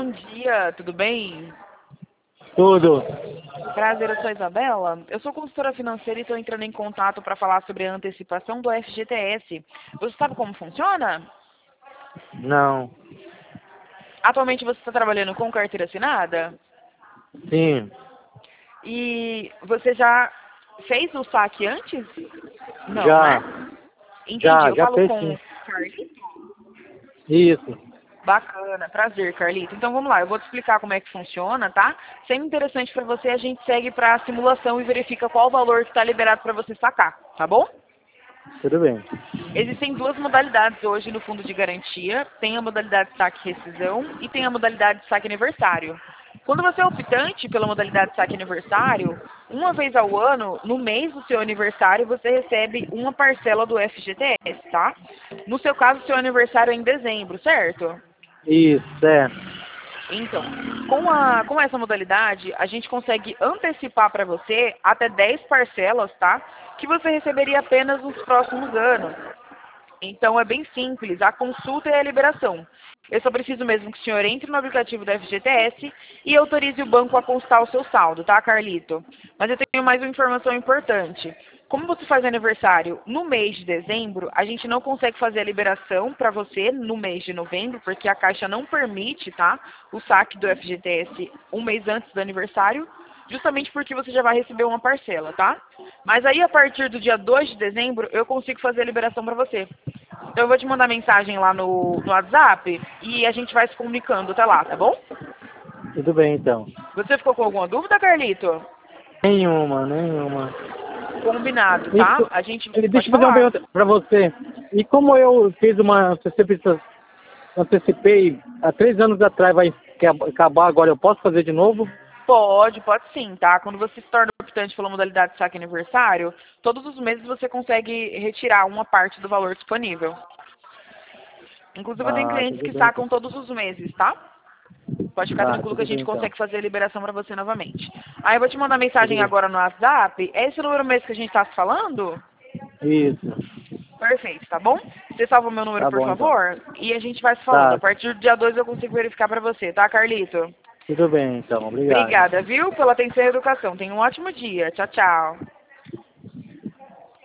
bom dia, tudo bem? Tudo. Prazer, eu sou a Isabela. Eu sou consultora financeira e estou entrando em contato para falar sobre a antecipação do FGTS. Você sabe como funciona? Não. Atualmente você está trabalhando com carteira assinada? Sim. E você já fez o saque antes? Não, Já. né? Entendi. Já, Eu já falo fez com sim. o Carlito? Isso. Bacana, prazer, Carlito. Então vamos lá, eu vou te explicar como é que funciona, tá? Sendo interessante para você, a gente segue para a simulação e verifica qual o valor que está liberado para você sacar, tá bom? Tudo bem. Existem duas modalidades hoje no fundo de garantia. Tem a modalidade saque-rescisão e tem a modalidade saque-aniversário. Quando você é optante pela modalidade saque-aniversário, uma vez ao ano, no mês do seu aniversário, você recebe uma parcela do FGTS, tá? No seu caso, seu aniversário é em dezembro, certo? Isso, é. Então, com essa modalidade, a gente consegue antecipar para você até 10 parcelas, tá? Que você receberia apenas nos próximos anos. Então, é bem simples, a consulta e a liberação. Eu só preciso mesmo que o senhor entre no aplicativo da FGTS e autorize o banco a constar o seu saldo, tá, Carlito? Mas eu tenho mais uma informação importante. Como você faz aniversário no mês de dezembro, a gente não consegue fazer a liberação para você no mês de novembro, porque a Caixa não permite, tá, o saque do FGTS um mês antes do aniversário, justamente porque você já vai receber uma parcela, tá? Mas aí, a partir do dia 2 de dezembro, eu consigo fazer a liberação para você. Então, eu vou te mandar mensagem lá no WhatsApp e a gente vai se comunicando até lá, tá bom? Tudo bem, então. Você ficou com alguma dúvida, Carlito? Nenhuma. Combinado, E, tá? A gente deixa pode eu fazer uma falar. pergunta pra você. E como eu fiz uma antecipei há 3 anos atrás, vai acabar agora, eu posso fazer de novo? Pode sim, tá? Quando você se torna optante pela modalidade saque aniversário, todos os meses você consegue retirar uma parte do valor disponível. Inclusive, eu tenho Ah, clientes tudo que bem, então. sacam todos os meses, tá? Pode ficar tranquilo que a Tudo bem, gente então. consegue fazer a liberação para você novamente. Aí eu vou te mandar Tudo mensagem bem. agora no WhatsApp. É esse número mesmo que a gente está se falando? Isso. Perfeito, tá bom? Você salva o meu número, Tá por bom, então. favor? E a gente vai se falando. A Tá. partir do dia 2 eu consigo verificar para você, tá, Carlito? Tudo bem, então. Obrigado. Obrigada, viu, pela atenção e educação. Tenha um ótimo dia. Tchau, tchau.